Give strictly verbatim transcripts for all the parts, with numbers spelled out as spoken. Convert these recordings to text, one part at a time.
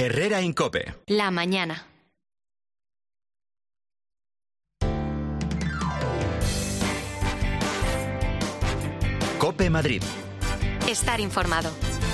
Herrera en COPE. La mañana. COPE Madrid. Estar informado.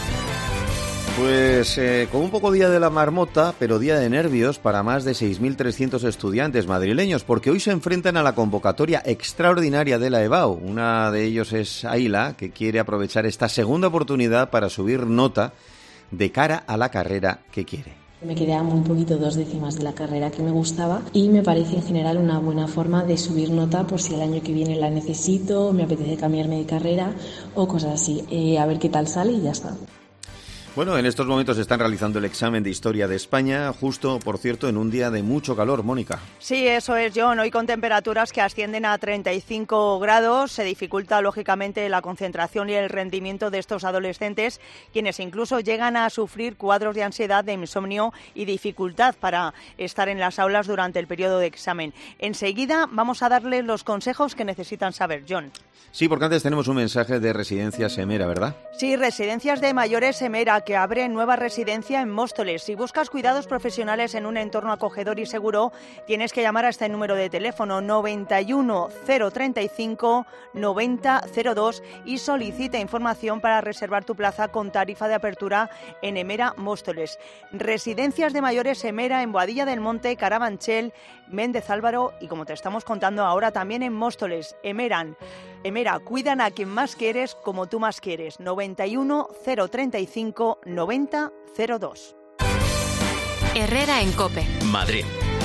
Pues eh, con un poco día de la marmota, pero día de nervios para más de seis mil trescientos estudiantes madrileños, porque hoy se enfrentan a la convocatoria extraordinaria de la EBAU. Una de ellos es Aila, que quiere aprovechar esta segunda oportunidad para subir nota de cara a la carrera que quiere. Me quedé a muy poquito dos décimas de la carrera que me gustaba y me parece en general una buena forma de subir nota por si el año que viene la necesito, me apetece cambiarme de carrera o cosas así. Eh, a ver qué tal sale y ya está. Bueno, en estos momentos están realizando el examen de Historia de España, justo, por cierto, en un día de mucho calor, Mónica. Sí, eso es, John. Hoy con temperaturas que ascienden a treinta y cinco grados, se dificulta, lógicamente, la concentración y el rendimiento de estos adolescentes, quienes incluso llegan a sufrir cuadros de ansiedad, de insomnio y dificultad para estar en las aulas durante el periodo de examen. Enseguida vamos a darles los consejos que necesitan saber, John. Sí, porque antes tenemos un mensaje de Residencias Emera, ¿verdad? Sí, Residencias de Mayores Emera, que abre nueva residencia en Móstoles. Si buscas cuidados profesionales en un entorno acogedor y seguro, tienes que llamar a este número de teléfono noventa y uno cero treinta y cinco noventa cero dos y solicita información para reservar tu plaza con tarifa de apertura en Emera Móstoles. Residencias de Mayores Emera en Boadilla del Monte, Carabanchel, Méndez Álvaro y, como te estamos contando ahora, también en Móstoles. Emeran. Emera, cuidan a quien más quieres como tú más quieres. noventa y uno cero treinta y cinco noventa cero dos. Herrera en COPE. Madrid.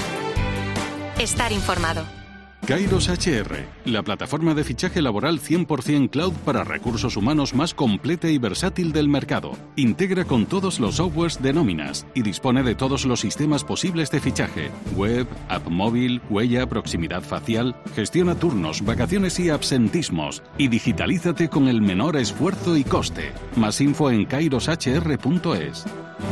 Estar informado. Kairos H R, la plataforma de fichaje laboral cien por ciento cloud para recursos humanos más completa y versátil del mercado. Integra con todos los softwares de nóminas y dispone de todos los sistemas posibles de fichaje: web, app móvil, huella, proximidad facial. Gestiona turnos, vacaciones y absentismos y digitalízate con el menor esfuerzo y coste. Más info en kairos h r punto es.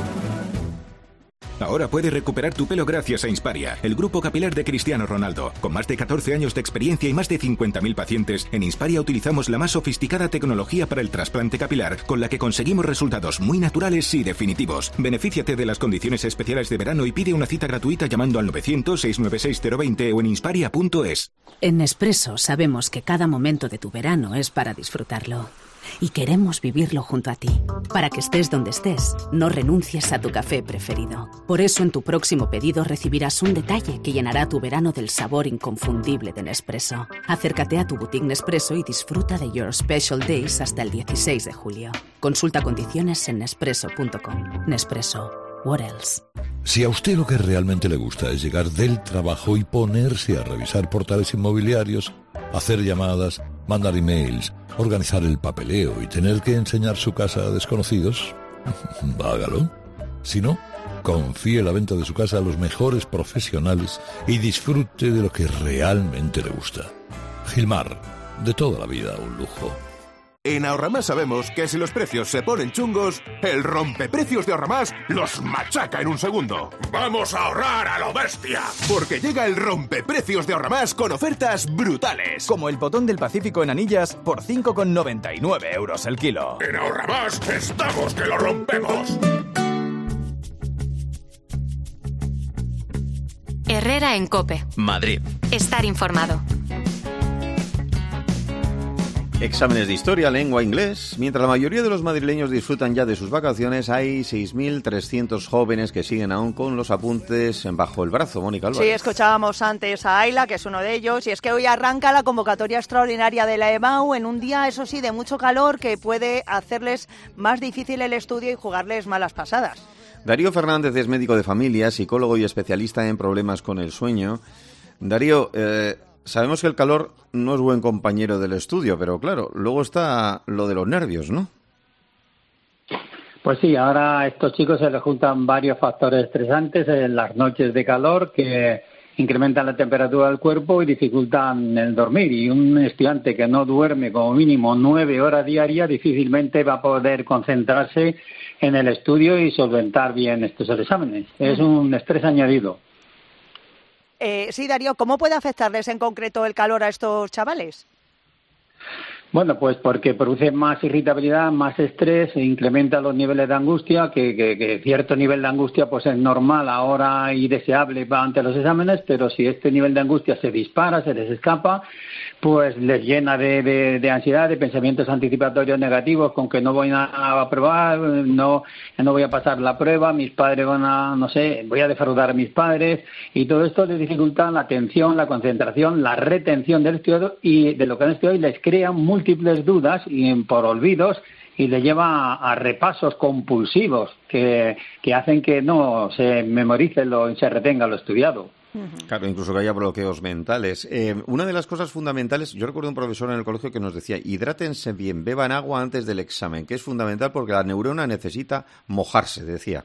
Ahora puedes recuperar tu pelo gracias a Insparia, el grupo capilar de Cristiano Ronaldo. Con más de catorce años de experiencia y más de cincuenta mil pacientes, en Insparia utilizamos la más sofisticada tecnología para el trasplante capilar, con la que conseguimos resultados muy naturales y definitivos. Benefíciate de las condiciones especiales de verano y pide una cita gratuita llamando al novecientos seiscientos noventa y seis cero veinte o en insparia punto es. En Nespresso sabemos que cada momento de tu verano es para disfrutarlo. Y queremos vivirlo junto a ti. Para que estés donde estés, no renuncies a tu café preferido. Por eso en tu próximo pedido recibirás un detalle que llenará tu verano del sabor inconfundible de Nespresso. Acércate a tu boutique Nespresso y disfruta de Your Special Days hasta el dieciséis de julio. Consulta condiciones en nespresso punto com. Nespresso. What else? Si a usted lo que realmente le gusta es llegar del trabajo y ponerse a revisar portales inmobiliarios, hacer llamadas, mandar emails, organizar el papeleo y tener que enseñar su casa a desconocidos, hágalo. Si no, confíe la venta de su casa a los mejores profesionales y disfrute de lo que realmente le gusta. Gilmar, de toda la vida un lujo. En Ahorramás sabemos que si los precios se ponen chungos, el rompeprecios de Ahorramás los machaca en un segundo. ¡Vamos a ahorrar a lo bestia! Porque llega el rompeprecios de Ahorramás con ofertas brutales. Como el potón del Pacífico en anillas por cinco con noventa y nueve euros el kilo. En Ahorramás estamos que lo rompemos. Herrera en COPE. Madrid. Estar informado. Exámenes de historia, lengua, inglés. Mientras la mayoría de los madrileños disfrutan ya de sus vacaciones, hay seis mil trescientos jóvenes que siguen aún con los apuntes bajo el brazo. Mónica Álvarez. Sí, escuchábamos antes a Aila, que es uno de ellos, y es que hoy arranca la convocatoria extraordinaria de la EBAU en un día, eso sí, de mucho calor, que puede hacerles más difícil el estudio y jugarles malas pasadas. Darío Fernández es médico de familia, psicólogo y especialista en problemas con el sueño. Darío, eh... sabemos que el calor no es buen compañero del estudio, pero claro, luego está lo de los nervios, ¿no? Pues sí, ahora a estos chicos se les juntan varios factores estresantes en las noches de calor que incrementan la temperatura del cuerpo y dificultan el dormir. Y un estudiante que no duerme como mínimo nueve horas diarias difícilmente va a poder concentrarse en el estudio y solventar bien estos exámenes. Es un estrés añadido. Eh, sí, Darío, ¿cómo puede afectarles en concreto el calor a estos chavales? Bueno, pues porque produce más irritabilidad, más estrés, e incrementa los niveles de angustia, que, que, que cierto nivel de angustia pues es normal ahora y deseable ante los exámenes, pero si este nivel de angustia se dispara, se les escapa, pues les llena de, de, de ansiedad, de pensamientos anticipatorios negativos, con que no voy a aprobar, no, no voy a pasar la prueba, mis padres van a, no sé, voy a defraudar a mis padres, y todo esto les dificulta la atención, la concentración, la retención del estudio, y de lo que han estudiado, y les crea múltiples dudas y por olvidos, y le lleva a, a repasos compulsivos que, que hacen que no se memorice lo, y se retenga lo estudiado. Claro, incluso que haya bloqueos mentales. Eh, una de las cosas fundamentales, yo recuerdo un profesor en el colegio que nos decía, hidrátense bien, beban agua antes del examen, que es fundamental porque la neurona necesita mojarse, decía.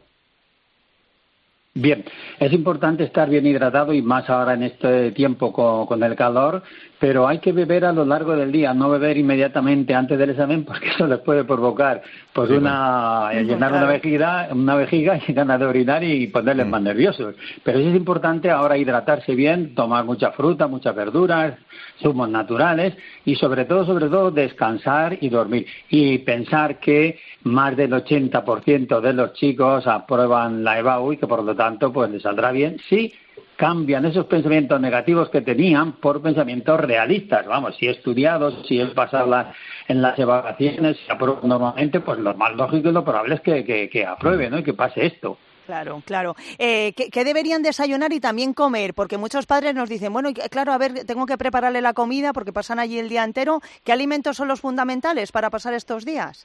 Bien, es importante estar bien hidratado y más ahora en este tiempo con, con el calor, pero hay que beber a lo largo del día, no beber inmediatamente antes del examen porque eso les puede provocar pues una sí, llenar una vejiga, una vejiga y ganas de orinar y ponerles mm. más nerviosos. Pero sí es importante ahora hidratarse bien, tomar mucha fruta, muchas verduras, zumos naturales y sobre todo, sobre todo descansar y dormir. Y pensar que más del ochenta por ciento de los chicos aprueban la EBAU y que por lo tanto pues les saldrá bien si cambian esos pensamientos negativos que tenían por pensamientos realistas. Vamos, si he estudiado, si he pasado las, en las evaluaciones, si apruebo normalmente, pues lo más lógico y lo probable es que, que, que apruebe, ¿no? Y que pase esto. Claro, claro. Eh, ¿qué, ¿Qué deberían desayunar y también comer? Porque muchos padres nos dicen, bueno, claro, a ver, tengo que prepararle la comida porque pasan allí el día entero. ¿Qué alimentos son los fundamentales para pasar estos días?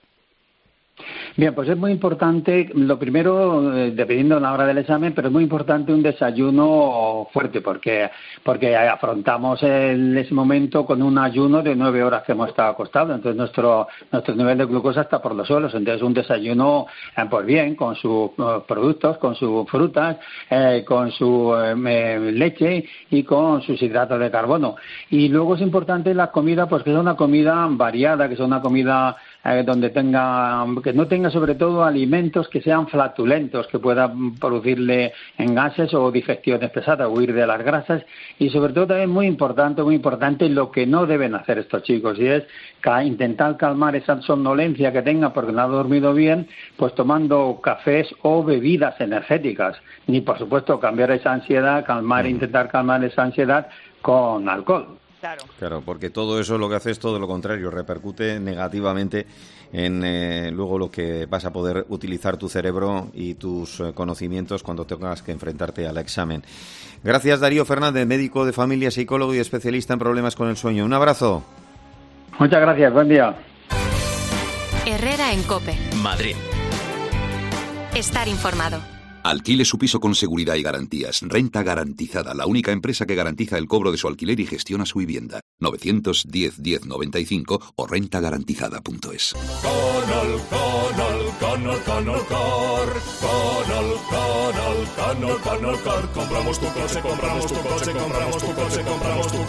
Bien, pues es muy importante, lo primero, eh, dependiendo de la hora del examen, pero es muy importante un desayuno fuerte, porque porque afrontamos el, ese momento con un ayuno de nueve horas que hemos estado acostados, entonces nuestro nuestro nivel de glucosa está por los suelos, entonces un desayuno, eh, pues bien, con sus uh, productos, con sus frutas, eh, con su eh, leche y con sus hidratos de carbono. Y luego es importante la comida, pues que sea una comida variada, que sea una comida eh, donde tenga, que no tenga sobre todo alimentos que sean flatulentos, que puedan producirle engases o digestión pesada, huir de las grasas, y sobre todo también muy importante, muy importante lo que no deben hacer estos chicos, y es ca- intentar calmar esa somnolencia que tengan porque no ha dormido bien, pues tomando cafés o bebidas energéticas, ni por supuesto cambiar esa ansiedad, calmar, intentar calmar esa ansiedad con alcohol. Claro. Claro, porque todo eso lo que hace es todo lo contrario, repercute negativamente en eh, luego lo que vas a poder utilizar tu cerebro y tus eh, conocimientos cuando tengas que enfrentarte al examen. Gracias, Darío Fernández, médico de familia, psicólogo y especialista en problemas con el sueño. Un abrazo. Muchas gracias, buen día. Herrera en COPE. Madrid. Estar informado. Alquile su piso con seguridad y garantías. Renta Garantizada, la única empresa que garantiza el cobro de su alquiler y gestiona su vivienda. novecientos diez diez noventa y cinco o renta garantizada punto es. Canal, canal, canal, canal car. Canal, canal, canal, canal car. Compramos tu coche, compramos tu coche, compramos tu coche, compramos tu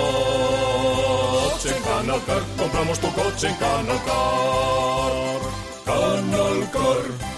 coche en Canal Car. Compramos tu coche en Canal Car. Canal Car.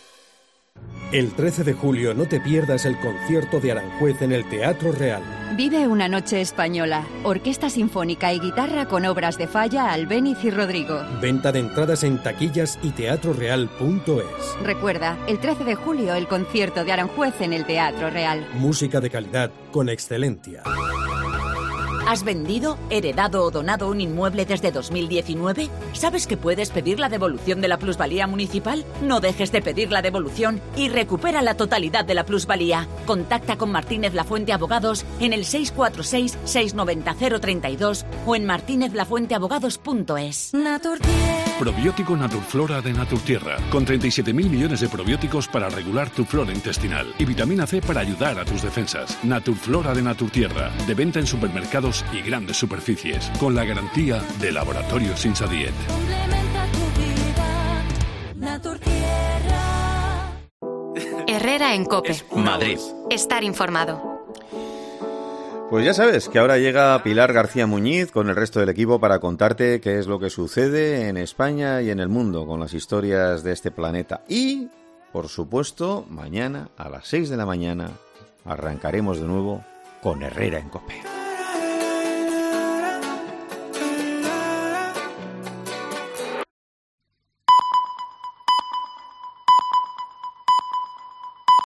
El trece de julio no te pierdas el concierto de Aranjuez en el Teatro Real. Vive una noche española. Orquesta sinfónica y guitarra con obras de Falla, Albéniz y Rodrigo. Venta de entradas en taquillas y teatro real punto es. Recuerda, el trece de julio el concierto de Aranjuez en el Teatro Real. Música de calidad con excelencia. ¿Has vendido, heredado o donado un inmueble desde dos mil diecinueve? ¿Sabes que puedes pedir la devolución de la plusvalía municipal? No dejes de pedir la devolución y recupera la totalidad de la plusvalía. Contacta con Martínez Lafuente Abogados en el seis cuatro seis, seis nueve cero, cero tres dos o en martínez lafuente abogados punto es. Probiótico Naturflora de Naturtierra, con treinta y siete mil millones de probióticos para regular tu flora intestinal y vitamina C para ayudar a tus defensas. Naturflora de Naturtierra, de venta en supermercados y grandes superficies, con la garantía de Laboratorios Insadiet. Herrera en COPE. Madrid. Estar informado. Pues ya sabes que ahora llega Pilar García Muñiz con el resto del equipo para contarte qué es lo que sucede en España y en el mundo con las historias de este planeta. Y, por supuesto, mañana a las seis de la mañana arrancaremos de nuevo con Herrera en COPE.